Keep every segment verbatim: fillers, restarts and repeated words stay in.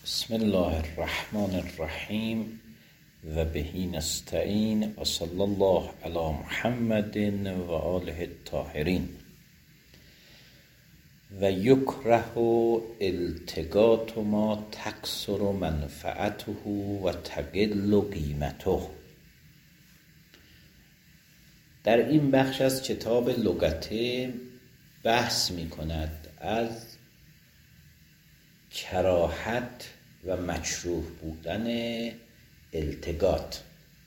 بسم الله الرحمن الرحیم و بهی نستعین و صلی الله علی محمد و آله الطاهرین. و یکره التقاط ما تکثر منفعته و تقل قیمته. در این بخش از کتاب لغته بحث می کند از کراهت و مکروه بودن التقاط.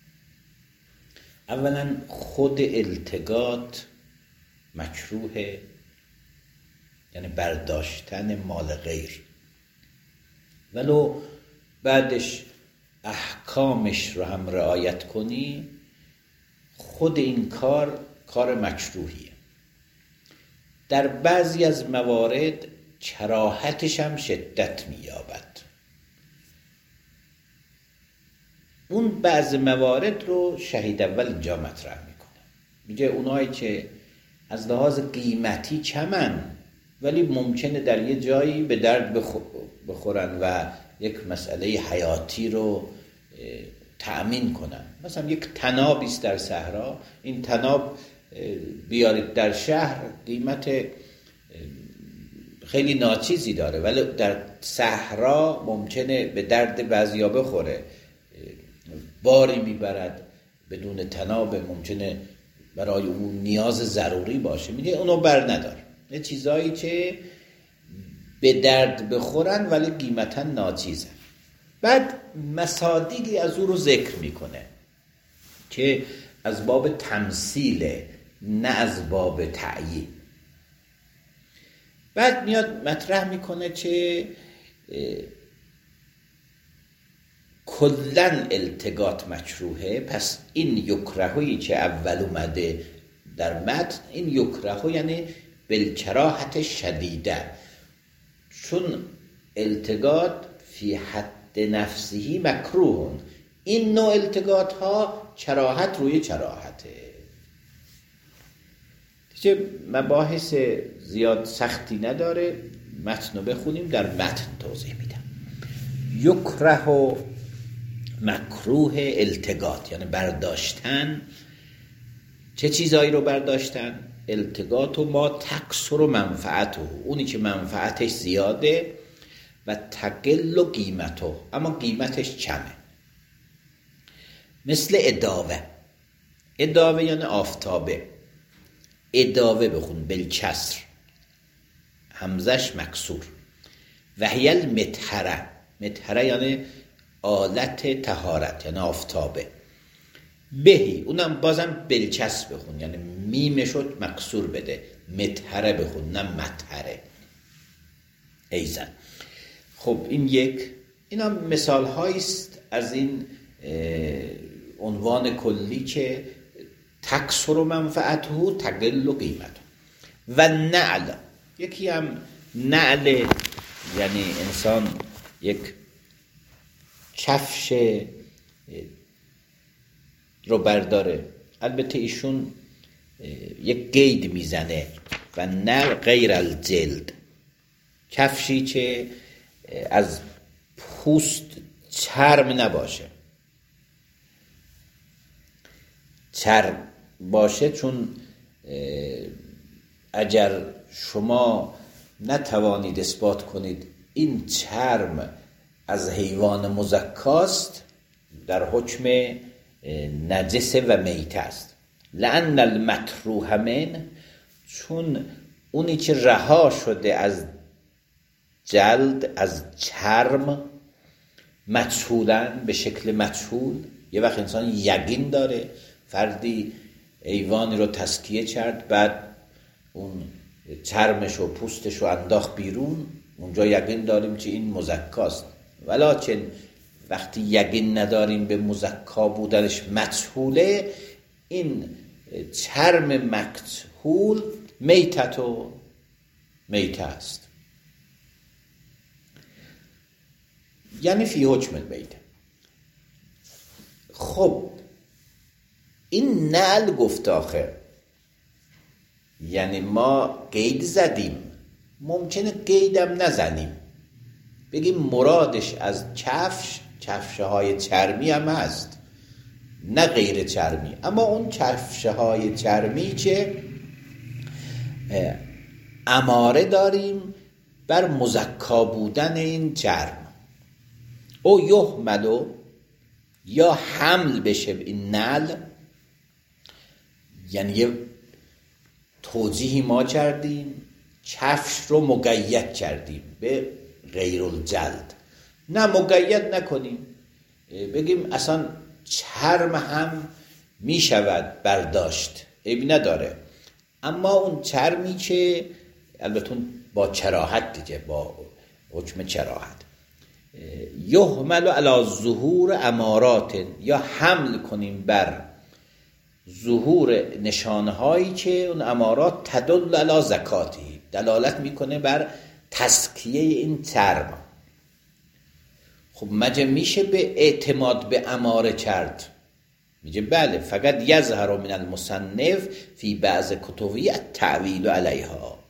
اولا خود التقاط مکروه، یعنی برداشتن مال غیر، ولو بعدش احکامش رو هم رعایت کنی خود این کار کار مکروهیه. در بعضی از موارد کراهتش هم شدت می‌یابد. اون بعض موارد رو شهید اول اینجا مطرح میکنه. میگه اونایی که از لحاظ قیمتی کمن ولی ممکنه در یه جایی به درد بخورن و یک مسئله حیاتی رو تأمین کنن. مثلا یک طنابی است در صحرا، این طناب بیارید در شهر قیمت خیلی ناچیزی داره ولی در صحرا ممکنه به درد بعضیا بخوره، باری میبرد بدون طناب، ممکنه برای اون نیاز ضروری باشه، میگه اونو بر ندار. یه چیزایی که به درد بخورن ولی قیمتا ناچیزن. بعد مصادیقی از او رو ذکر میکنه که از باب تمثیل نه از باب تعیین. بعد میاد مطرح میکنه که کلن التقاط مکروهه. پس این یکرهویی که اول اومده در متن، این یکرهو یعنی بالکراهت شدیده، چون التقاط فی حد نفسهی مکروهون. این نوع التقاط ها کراهت روی کراهته. دیگه مباحث زیاد سختی نداره، متن رو بخونیم، در متن توضیح میدم. یکره و مکروه التقاط یعنی برداشتن. چه چیزایی رو برداشتن؟ التقاط و ما تکثر و منفعته، اونی که منفعتش زیاده، و تقل و قیمته، اما قیمتش کمه. مثل اداوه. اداوه یعنی آفتابه. اداوه بخون بالکسر، همزش مکسور. وهی المطهره. مطهره یعنی آلت طهارت، یعنی آفتابه. بهی، اونم بازم بالکسر بخون، یعنی میمشو مکسور بده. مطهره بخون، نه مطهره. ایزن. خب این یک، اینا مثال هاییست از این عنوان کلی که تکثر و منفعته تقل و قیمته. و نعل، یکی هم نعل یعنی انسان یک کفش رو برداره، البته ایشون یک قید میزنه و نعل غیر الجلد، کفشی که از پوست چرم نباشه. چرم باشه، چون اگر شما نتوانید اثبات کنید این چرم از حیوان مزکاست، در حکم نجس و میت است. لأن المطروح من، چون اونی که رها شده از جلد، از چرم، مجهولن، به شکل مجهول. یه وقت انسان یقین داره، فردی ایوانی رو تسکیه کرد، بعد اون چرمش و پوستش رو انداخت بیرون، اونجا یقین داریم که این مزکاست. ولکن وقتی یقین نداریم به مزکا بودنش، مجهوله، این چرم مجهول میتت و میت است، یعنی فی حکم المیت. خب این نعل گفت آخر، یعنی ما قید زدیم، ممکنه قیدم نزنیم، بگیم مرادش از کفش کفشه های چرمی هم هست، نه غیر چرمی. اما اون کفشه های چرمی که اماره داریم بر مزکا بودن این چرم، او یحملو یا حمل بشه این نعل، یعنی یه توجیهی ما کردیم کفش رو مقید کردیم به غیر الجلد، نه مقید نکنیم، بگیم اصلا چرم هم می شود برداشت، عیبی نداره. اما اون چرمی که البته با چراحت دیگه، با حکم چراحت، یحمل علی ظهور امارات، یا حمل کنیم بر ظهور نشانهایی که اون امارات تدل علی زکاتی، دلالت میکنه بر تزکیه این چرم. خب مگه میشه به اعتماد به اماره کرد؟ میگه بله، فقط یظهر من المصنف فی بعض کتبی التعویل علیها،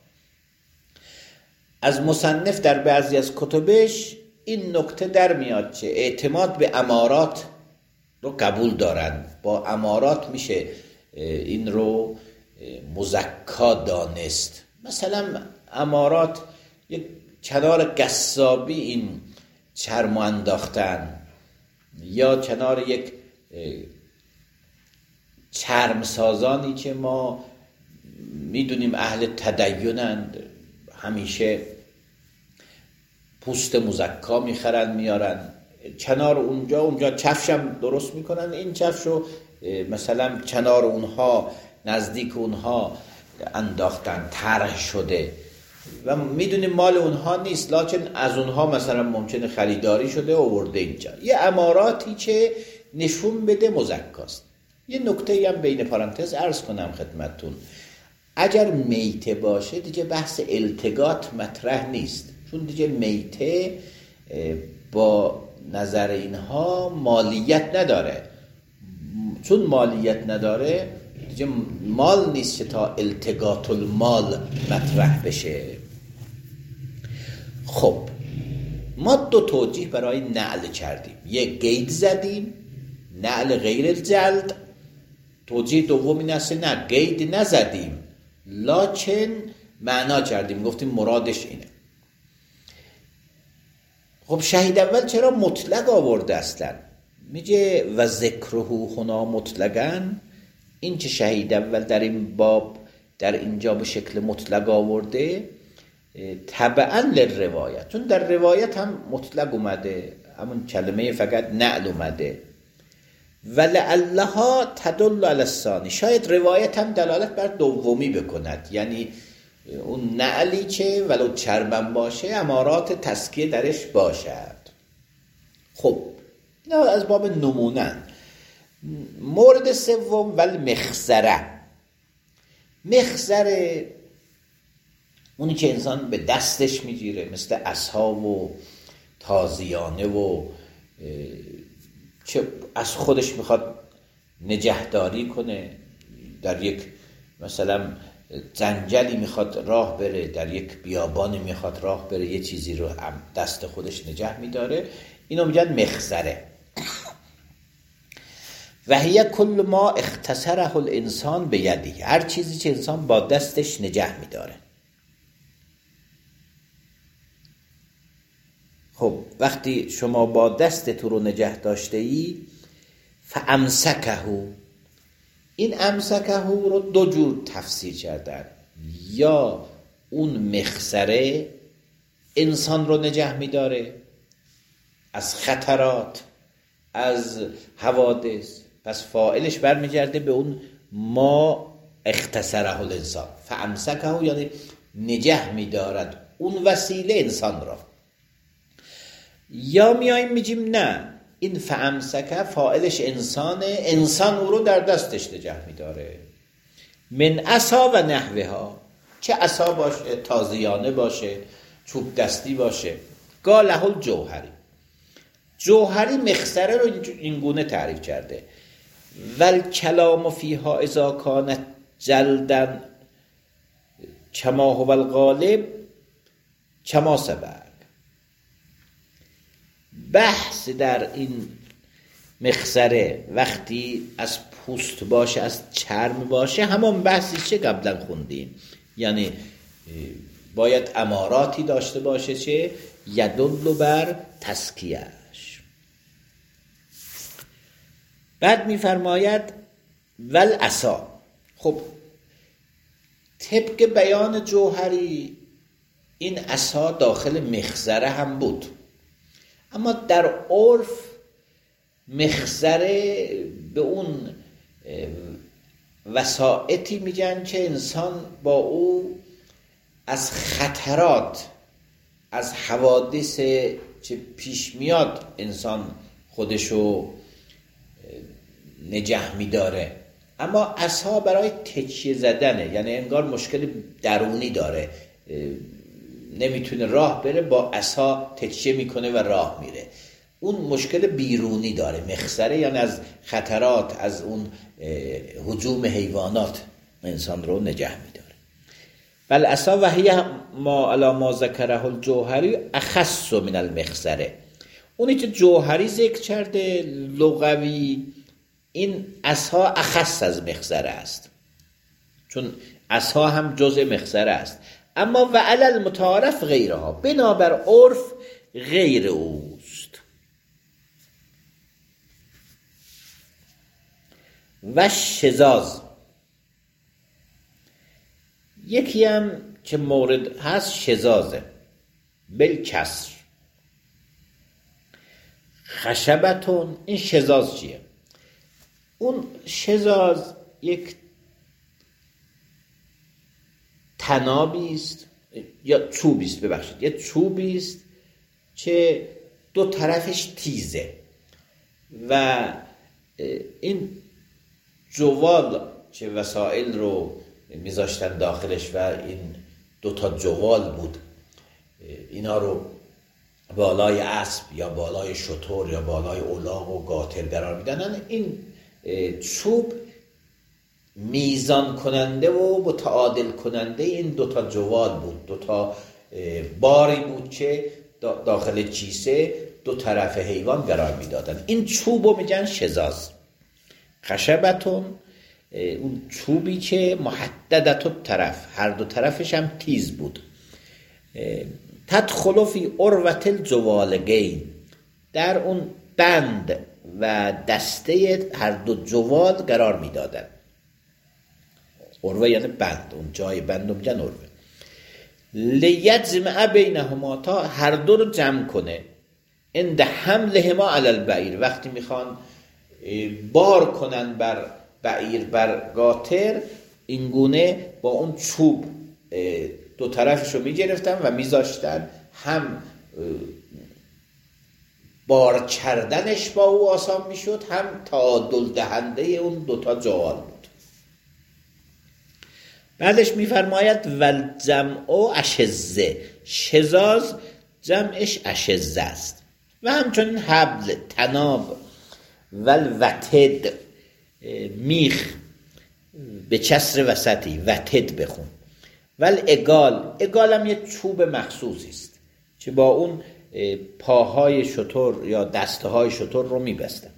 از مصنف در بعضی از کتبش این نکته در میاد که اعتماد به امارات رو قبول دارن، با امارات میشه این رو مزکا دانست. مثلا امارات یک کنار قصابی این چرم انداختن، یا کنار یک چرم سازانی که ما میدونیم اهل تدینند، همیشه پوست مزکا میخرن میارن کنار اونجا، اونجا کفشم درست میکنن، این کفش رو مثلا کنار اونها نزدیک اونها انداختن، طرح شده و میدونیم مال اونها نیست، لکن از اونها مثلا ممکنه خریداری شده آورده اینجا، یه اماراتی که نشون بده مزکاست. یه نکته هم بین پرانتز عرض کنم خدمتتون، اگر میته باشه دیگه بحث التقاط مطرح نیست، چون دیگه میته با نظر اینها مالیت نداره، چون مالیت نداره دیگه مال نیست که تا التقاط المال مطرح بشه. خب ما دو توجیه برای نعل کردیم، یک قید زدیم نعل غیر الجلد، توجیه دوم این است نه قید نزدیم لکن معنا کردیم، گفتیم مرادش اینه. خب شهید اول چرا مطلق آورده اصلا؟ میگه و ذکره هنا مطلقاً، این که شهید اول در این باب در اینجا به شکل مطلق آورده تبعاً للروایت، چون در روایت هم مطلق اومده، همون کلمه فقط نعل اومده، ولعلها تدل علی الثانی، شاید روایت هم دلالت بر دومی بکند، یعنی اون نعلی که ولو چرمن باشه امارات تزکیه درش باشد. خب اینا از باب نمونه. مورد سوم والمخزره، مخزره اونی که انسان به دستش میگیره، مثل عصا و تازیانه و چه از خودش میخواد نگهداری کنه، در یک مثلا جنگلی میخواد راه بره، در یک بیابانی میخواد راه بره، یه چیزی رو دست خودش نگه میداره، اینو میگن مخزره. و هی کل ما اختصره الانسان بیدی، هر چیزی که انسان با دستش نگه میداره. خب وقتی شما با دستت رو نگه داشته ای، فامسکه، این امسکه رو دو جور تفسیر کردن، یا اون مخزره انسان رو نگه میداره از خطرات، از حوادث، پس فاعلش برمیگرده به اون ما اختصره الانسان، فامسکه یعنی نگه میدارد اون وسیله انسان را. یا میاییم میگیم نه، این فامسکه فاعلش انسانه، انسان او رو در دستش نگه میداره، من عصا و نحوها، چه عصا باشه، تازیانه باشه، چوب دستی باشه. قاله الجوهری، جوهری مخزره رو این گونه تعریف کرده، والکلام فیها اذا کانت جلدن کما هو الغالب کما سبق، بحث در این مخصره وقتی از پوست باشه، از چرم باشه، همون بحثی چه قبلا خوندیم، یعنی باید اماراتی داشته باشه چه یدل بر تسکیهش. بعد میفرماید ول عصا. خب طبق بیان جوهری این عصا داخل مخزره هم بود، اما در عرف مخزره به اون وسائطی میگن که انسان با او از خطرات، از حوادث چه پیش میاد انسان خودشو نگه میداره. اما عصا برای تکیه زدنه، یعنی انگار مشکل درونی داره، نمیتونه راه بره، با عصا تکیه میکنه و راه میره. اون مشکل بیرونی داره مخزره، یعنی از خطرات، از اون هجوم حیوانات انسان رو نگه میداره. بل عصا و هی ما علی ما ذکره الجوهری اخص من المخزره. اونی که جوهری ذکر کرده لغوی، این عصا اخص از مخزره است، چون عصا هم جزء مخزره است. اما و علی المتعارف غیرها، بنابر عرف غیر اوست. و شزاز، یکی هم که مورد هست شزازه بالکسر. خشبتون، این شزاز چیه؟ اون شزاز یک تنابی است یا چوبی است، ببخشید یه چوبی است که دو طرفش تیزه و این جوال که وسایل رو میذاشتن داخلش و این دو تا جوال بود، اینا رو بالای اسب یا بالای شتر یا بالای الاغ و قاطر قرار میدن. این چوب میزان کننده و متعادل کننده این دوتا جوال بود، دوتا باری بود که داخل کیسه دو طرف حیوان قرار میدادن. این چوب رو میگن شزاز. خشبتون، اون چوبی که محددت طرف، هر دو طرفش هم تیز بود. تدخل فی عروة الجوالگین، در اون بند و دسته هر دو جوال قرار میدادن. عروه یعنی بند، اون جای بند رو میگن عروه. لیجمع بینهما، تا هر دو رو جمع کنه. عند حملهما علی البعیر، وقتی میخوان بار کنن بر بعیر، بر قاطر، اینگونه با اون چوب دو طرفش رو میگرفتن و میذاشتن، هم بار کردنش با او آسان میشد، هم تعادل دهنده اون دوتا جوال بود. بعدش میفرماید والجمع اشزه، شزاز جمعش اشزه است. و همچنین حبل، تناب، والوتد، میخ به کسر وسطی، وتد بخون. ول اگال، اگال هم یه چوب مخصوصی است که با اون پاهای شتر یا دسته های شتر رو میبستن.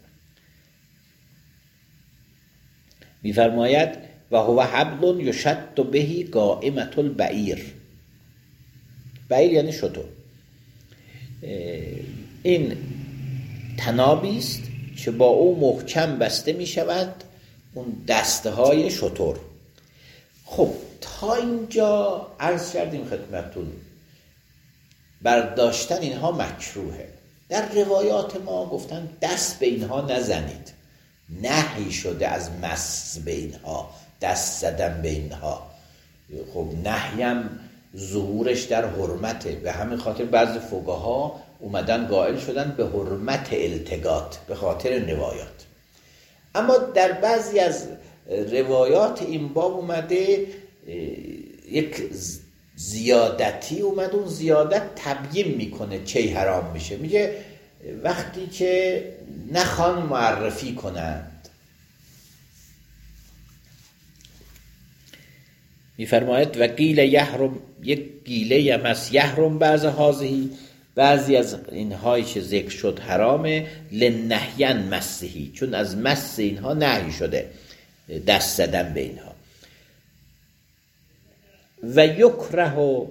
میفرماید و هو حبل یشد بهی قائمة البعیر. بعیر یعنی شتر. این تنابی است که با او محکم بسته می شود اون دسته های شتر. خب تا اینجا عرض کردیم خدمتتون برداشتن اینها مکروهه. در روایات ما گفتن دست به اینها نزنید، نهی شده از مس به اینها، دست زدن به اینها. خب نهی هم ظهورش در حرمته، به همین خاطر بعضی فقها اومدن قائل شدن به حرمت التقاط به خاطر روایات. اما در بعضی از روایات این باب اومده یک زیادتی اومده، اون زیادت تبیین میکنه کی حرام میشه. میگه وقتی که نخوان معرفی کنند. میفرماید و قیل یحرم، یک گیله هم از یحرم بعض هازهی، بعضی از اینهایی که ذکر شد حرامه، لنهین مسهی، چون از مس اینها نهی شده، دست زدن به اینها. و یکره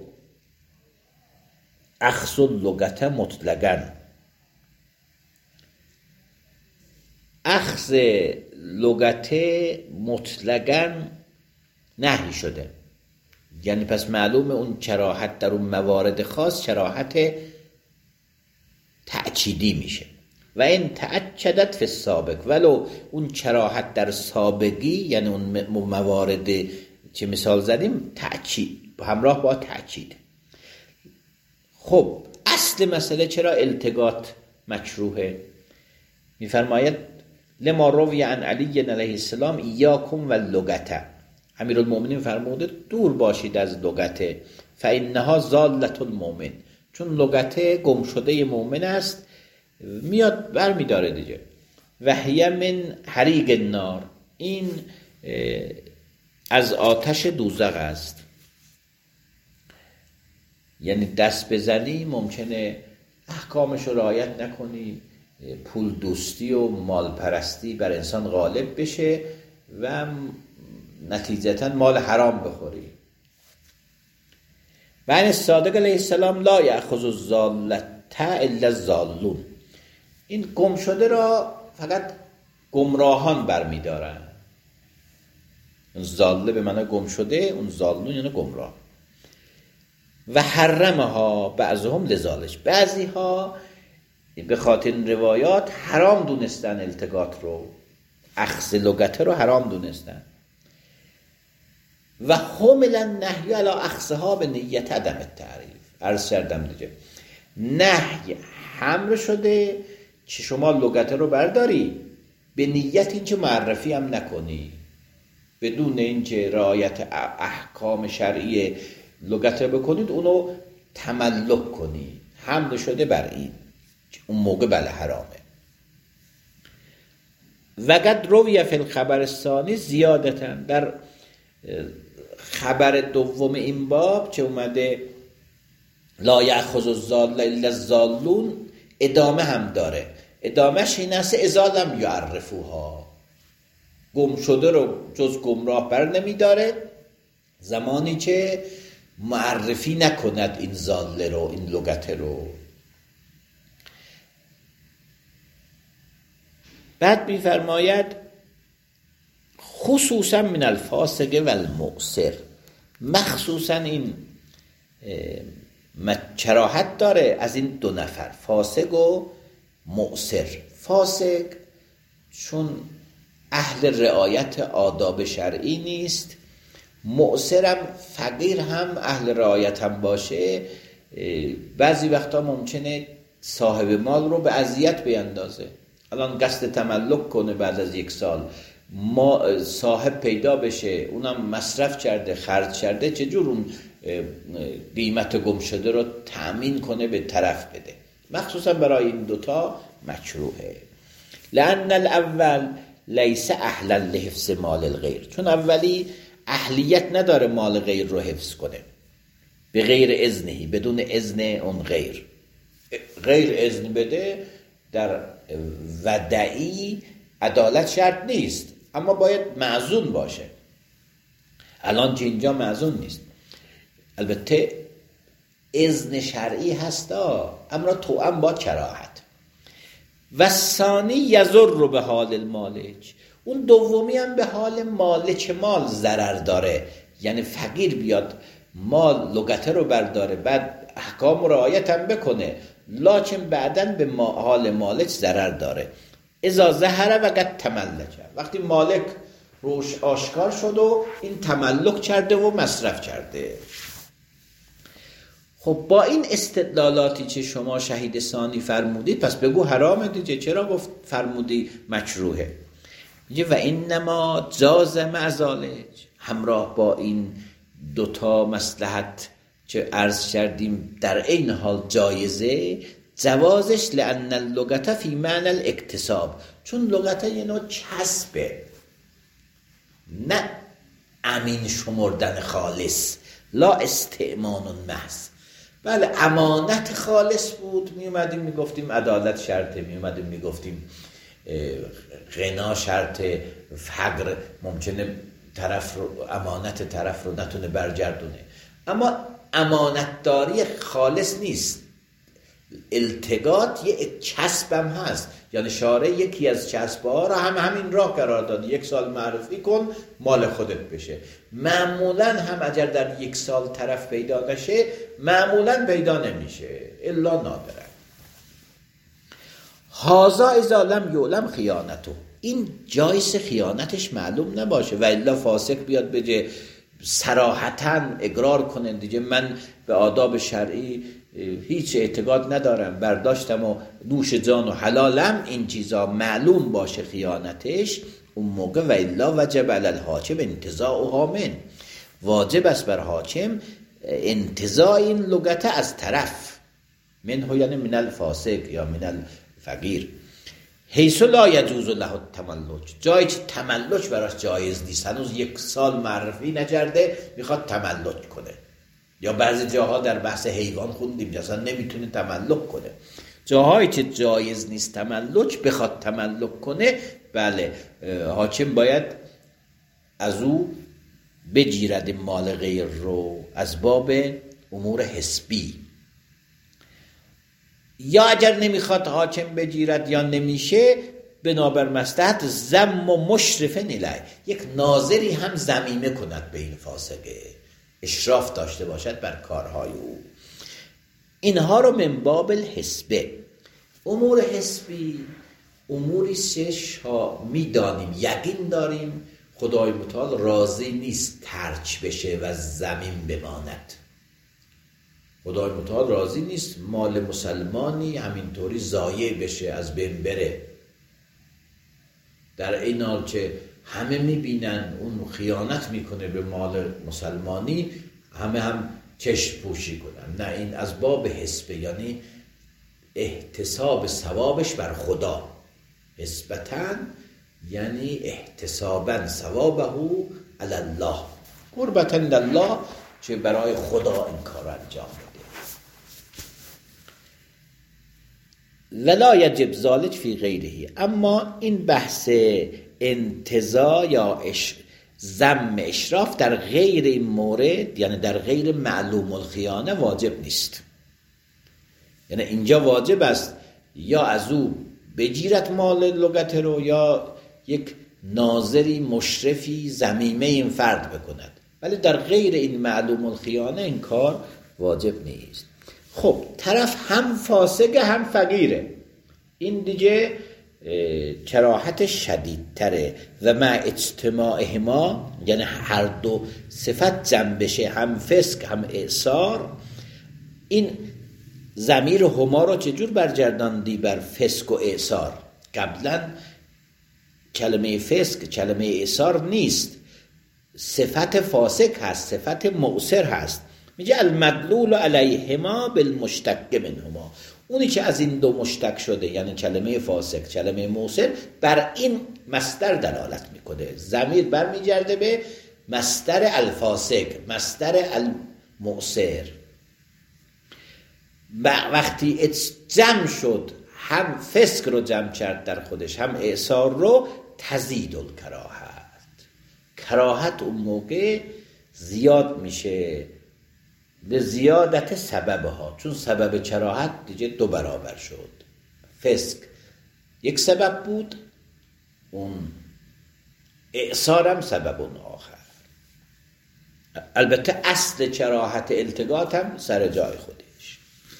اخذ اللغت مطلقاً، اخذ لغت مطلقاً نهی شده. یعنی پس معلومه اون کراهت در اون موارد خاص کراهت تأکیدی میشه. و این تأکدت فی السابق، ولو اون کراهت در سابقی، یعنی اون موارد که مثال زدیم، تأکید همراه با تأکید. خب اصل مسئله چرا التقاط مکروهه؟ میفرماید لما روی عن علی علیه السلام ایاکم و لغته، امیرالمومنین فرموده دور باشید از لغت، فانها ضالة المؤمن، چون لغت گم شده مؤمن است، میاد بر میداره دیگه. و هی من حریق النار، این از آتش دوزخ است. یعنی دست بزنی ممکنه احکامش رو رعایت نکنی، پول دوستی و مال پرستی بر انسان غالب بشه و نتیجتا مال حرام بخوری. و این صادق علیه السلام لا یأخذ الضالة الا الضالون، این گم شده را فقط گمراهان برمیدارن. اون ضاله به معنی گم شده، اون ضالون یعنی گمراه. و حرمها بعضهم لذالک، بعضی ها به خاطر روایات حرام دونستن التقاط رو، اخذ لغت رو حرام دونستن. و حمل النهی علی اخذها به نیت عدم التعریف، عرض کردم دیگه، نهی حمل شده که شما لغت رو برداری به نیت اینکه معرفی هم نکنی، بدون اینکه رعایت احکام شرعی لغت رو بکنید، اونو تملک کنی، حمل شده بر این، اون موقع بله حرامه. و قد روی فی الخبر الثانی زیادتاً، در خبر دوم این باب که اومده لا یأخذ الضالة الا الضالون، ادامه هم داره. ادامهش این است اذا لم یعرفوها، گم شده رو جز گمراه بر نمیداره زمانی که معرفی نکند این ضاله رو، این لغت رو. بعد میفرماید خصوصا من الفاسق و المؤثر، مخصوصا این کراهت داره از این دو نفر، فاسق و مؤثر. فاسق چون اهل رعایت آداب شرعی نیست، مؤثرم فقیر هم اهل رعایت هم باشه، بعضی وقتا ممکنه صاحب مال رو به اذیت بیندازه. الان قصد تملک کنه، بعد از یک سال ما صاحب پیدا بشه، اونم مصرف کرده، خرج کرده، چجور اون قیمت گم شده رو تأمین کنه به طرف بده. مخصوصا برای این دوتا مکروهه. لأن الاول لیس اهلا لحفظ مال الغیر، چون اولی اهلیت نداره مال غیر رو حفظ کنه به غیر اذنهی، بدون اذن اون غیر. غیر اذن بده در ودعی عدالت شرط نیست، اما باید معزون باشه. الان که اینجا معزون نیست، البته اذن شرعی هستا، اما توأم با کراهت. و ثانی یضر رو به حال المالک، اون دومی هم به حال مالک مال ضرر داره. یعنی فقیر بیاد مال لغته رو برداره، بعد احکام و رعایت هم بکنه، لکن بعدن به حال مالک ضرر داره. اذا ظهر و قد تملک، وقتی مالک روش آشکار شد و این تملک کرده و مصرف کرده. خب با این استدلالاتی که شما شهید ثانی فرمودید، پس بگو حرامه دیگه، چرا گفت فرمودی مکروهه؟ میگه و اینما جاز مع ذالک، همراه با این دوتا مصلحت که عرض کردیم در این حال جایزه، جوازش لأن اللغت فی معنی الاکتساب، چون لغت یه نوع کسبه، نه امین شمردن خالص، لا استئمان محض. بله امانت خالص بود، می اومدیم می گفتیم عدالت شرطه، می اومدیم می گفتیم غنا شرطه، فقر ممکنه طرف رو امانت طرف رو نتونه برگردونه. اما امانتداری خالص نیست، التقاط یه چسبم هست. یعنی شارع یکی از چسبها رو هم همین راه قرار داد، یک سال معرفی کن مال خودت بشه. معمولا هم اگر در یک سال طرف پیدا نشه معمولا پیدا نمیشه الا نادرا. هازا اذا لم یعلم خیانته، این جایز خیانتش معلوم نباشه و الا فاسق بیاد بگه صراحتاً اقرار کنه دیگه من به آداب شرعی هیچ اعتقاد ندارم، برداشتم و نوش جان و حلالم، این چیزا معلوم باشه خیانتش، اون موقع و الا وجب علی الحاکم انتزاعها من، واجب است بر حاکم انتزاع این لغت از طرف، منه یعنی من الفاسق یا من الفقیر، حیث لا یجوز له التملک، جایی که تملک براش جایز نیست، هنوز یک سال معرفی نکرده میخواد تملک کنه. یا بعضی جاها در بحث حیوان خوندیم اصلا نمیتونه تملک کنه. جاهایی که جایز نیست تملک بخواد تملک کنه، بله حاکم باید از او بگیرد مال غیر رو از باب امور حسبی. یا اگر نمیخواد حاکم بگیرد یا نمیشه بنابر مصلحت ضم و مشرف الیه، یک ناظری هم ضمیمه کند به این فاسقه، اشراف داشته باشد بر کارهای او. اینها رو من باب الحسبه. امور حسبی اموری ششا میدانیم یقین داریم خدای متعال راضی نیست ترک بشه و زمین بماند. خدای متعال راضی نیست مال مسلمانی همینطوری ضایع بشه از بین بره، در این حال که همه میبینن اون خیانت میکنه به مال مسلمانی، همه هم چشم پوشی کنن. نه، این از باب حسبه، یعنی احتساب ثوابش بر خدا. حسبتاً یعنی احتساباً ثوابه علی الله، قربتاً لله، چه برای خدا این کار انجام بده. ولا یجب ذلک فی غیره، اما این بحث انتزاع یا اش ذم اشراف در غیر این مورد، یعنی در غیر معلوم الخیانه واجب نیست. یعنی اینجا واجب است یا از او بگیرد مال لغت رو یا یک ناظری مشرفی ضمیمه این فرد بکند، ولی در غیر این معلوم الخیانه این کار واجب نیست. خب طرف هم فاسق هم فقیره، این دیگه کراهت شدیدتره و مع اجتماعهما، یعنی هر دو صفت جمع بشه، هم فسق هم اعصار. این ضمیر هما رو چجور برگرداندی بر فسق و اعصار؟ قبلا کلمه فسق کلمه اعصار نیست، صفت فاسق هست، صفت مؤثر هست. میگه المدلول علیهما بالمشتق منهما، اونی که از این دو مشتق شده یعنی کلمه فاسق کلمه مؤثر بر این مصدر دلالت میکنه. ضمیر برمیگرده به مصدر الفاسق مصدر المؤثر. وقتی جمع شد هم فسق رو جمع کرد در خودش هم اعصار رو، تزید الکراهت، کراهت اون موقع زیاد میشه به زیادت سببها، چون سبب کراهت دیگه دو برابر شد. فسق یک سبب بود، اون اعصارم سبب اون آخر. البته اصل کراهت التقاط هم سر جای خودش.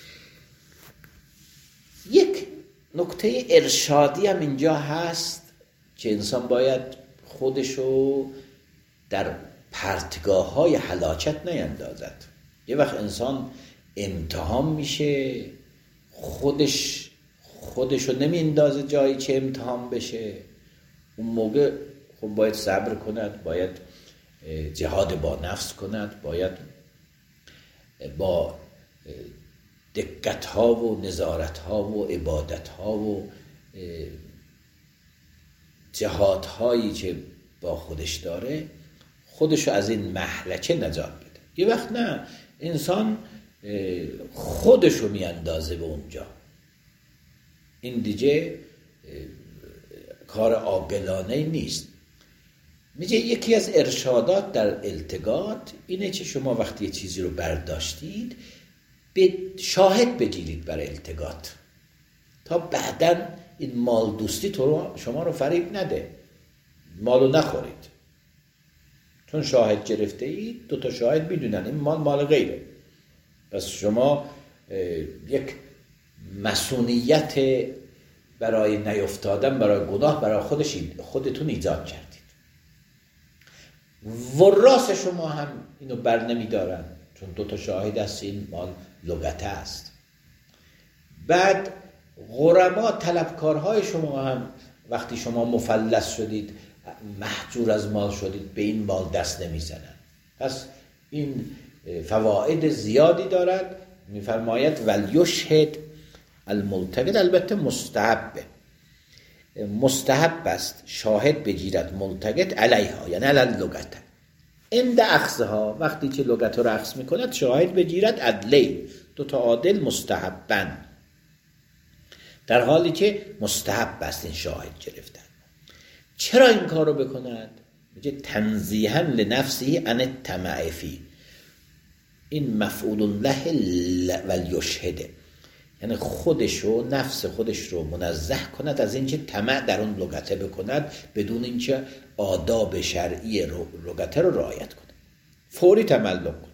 یک نکته ارشادی هم اینجا هست که انسان باید خودشو در پرتگاه های هلاکت نیندازد. یه وقت انسان امتحان میشه خودش خودشو نمیندازه جایی که امتحان بشه، اون موقع خب باید صبر کند، باید جهاد با نفس کند، باید با دقت ها و نظارت ها و عبادت ها و جهاد هایی که با خودش داره خودشو از این مهلکه نجات بده. یه وقت نه، انسان خودشو میاندازه به اونجا. این دیگه کار عاقلانه نیست. میگه یکی از ارشادات در التقاط اینه که شما وقتی یه چیزی رو برداشتید به شاهد بگیرید برای التقاط تا بعداً این مال دوستی تو رو شما رو فریب نده، مالو نخورید. چون شاهد گرفته اید، دو تا شاهد میدونن این مال مال غیره، پس شما یک مسئولیت برای نیفتادن برای گناه برای خودش خودتون ایجاد کردید. وراث شما هم اینو بر نمیدارن چون دو تا شاهد است، این مال لغته است. بعد غرما طلبکارهای شما هم وقتی شما مفلس شدید، محجور از مال شدید، به این مال دست نمیزنن. پس این فواید زیادی دارد. میفرماید ولیشهد الملتقط، البته مستحبه، مستحب است شاهد بگیرد ملتقط علیها، یعنی علی اللغت، عند اخذها، وقتی که لغت رو اخذ میکند شاهد بگیرد عدلی، دو تا عادل مستحبن، در حالی که مستحب است این شاهد گرفتن. چرا این کار رو بکند؟ میگه تنزیها لنفسی عن الطمع فی، این مفعول له ولیشهده، یعنی خودشو، نفس خودش رو منزه کند از اینکه طمع در اون لغته بکند بدون اینکه آداب شرعی لغته رو رعایت کند، فوری تملک کند.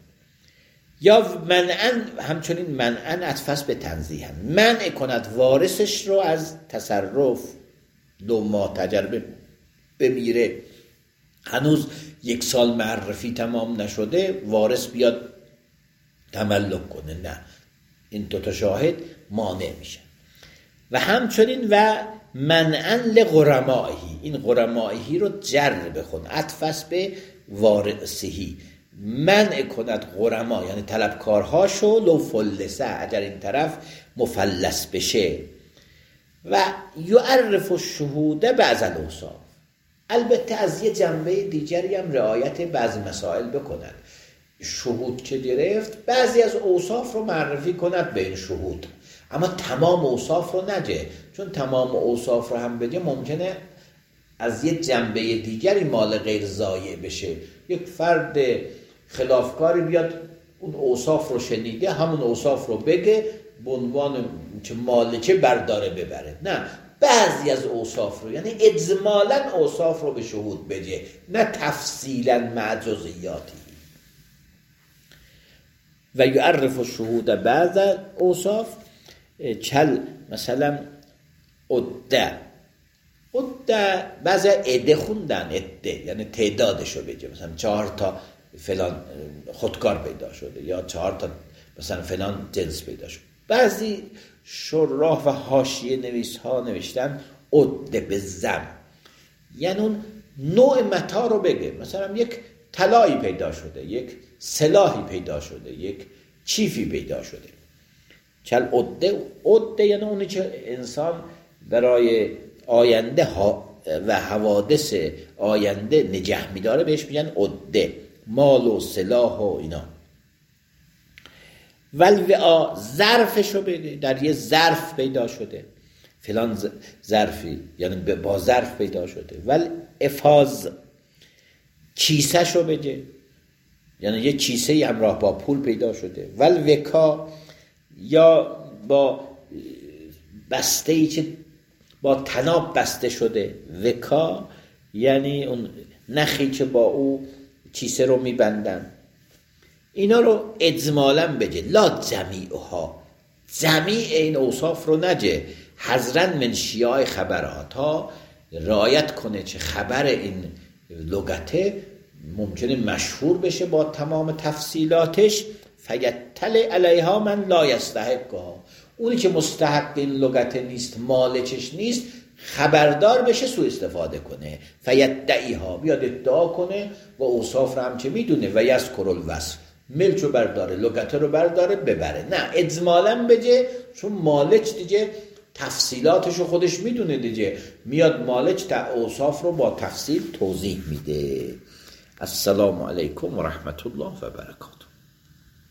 یا منعن، همچنین منعن اطفاس به تنزیه، منع کند وارثش رو از تصرف. دو ماه تجربه بمیره، هنوز یک سال معرفی تمام نشده، وارث بیاد تملک کنه، نه، این دوتا شاهد مانع میشن. و همچنین و منعن لغرمائهی، این غرمائهی رو جر بخون، اطفاس به وارثهی، منع کند غرما یعنی طلبکارهاشو، لو فلسه، اگر این طرف مفلس بشه. و یعرف الشهود بعض الاوصاف، البته از یه جنبه دیگری هم رعایت بعض مسائل بکند. شهود که گرفت بعضی از اوصاف رو معرفی کند به این شهود، اما تمام اوصاف رو نگه، چون تمام اوصاف رو هم بگه ممکنه از یه جنبه دیگری مال غیر ضایع بشه. یک فرد خلافکاری بیاد اون اوصاف رو شنیده همون اوصاف رو بگه به عنوان که مالکه برداره ببره، نه، بعضی از اوصاف رو، یعنی اجمالاً اوصاف رو به شهود بگه، نه تفصیلاً مع جزئیاتی. و یعرف الشهود بعض اوصاف، چل مثلا عده، عده بعضی عده خوندن، عده یعنی تعدادشو بگه، مثلا چهار تا فلان خودکار پیدا شده یا چهار تا مثلا فلان جنس پیدا شده. بعضی شراح و حاشیه نویس ها نوشتن عده به زم، یعنی اون نوع متا رو بگه، مثلا یک طلایی پیدا شده، یک سلاحی پیدا شده، یک چیفی پیدا شده. چل عده، عده یعنی اونی که انسان برای آینده ها و حوادث آینده نگه میداره بهش میگن عده، مال و سلاح و اینا. ولوعا، ظرفشو بگه، در یه ظرف پیدا شده فلان ظرفی، یعنی با ظرف پیدا شده. ول افاز، کیسه شو بگه، یعنی یه کیسه همراه با پول پیدا شده. ول وکا، یا با بسته ای که با طناب بسته شده. وکا یعنی اون نخی که با او کیسه رو میبندن. اینا رو اجمالاً بگه، لا جمیعها، جمیع این اوصاف رو نگه، حذراً من شیاع خبرات ها، رعایت کنه چه خبر این لغته ممکنه مشهور بشه با تمام تفصیلاتش. فیتل علیها من لا یستحقها، اونی که مستحق این لغته نیست، مالکش نیست، خبردار بشه سوء استفاده کنه. فیدعیها، بیاد ادعا کنه و اوصاف رو هم که میدونه. و یذکر الوصف، ملچو برداره، لغته رو برداره ببره، نه، اجمالاً بگه، چون مالک دیگه تفصیلاتشو خودش میدونه دیگه، میاد مالک تا اوصاف رو با تفصیل توضیح میده. السلام علیکم و رحمت الله و برکاته.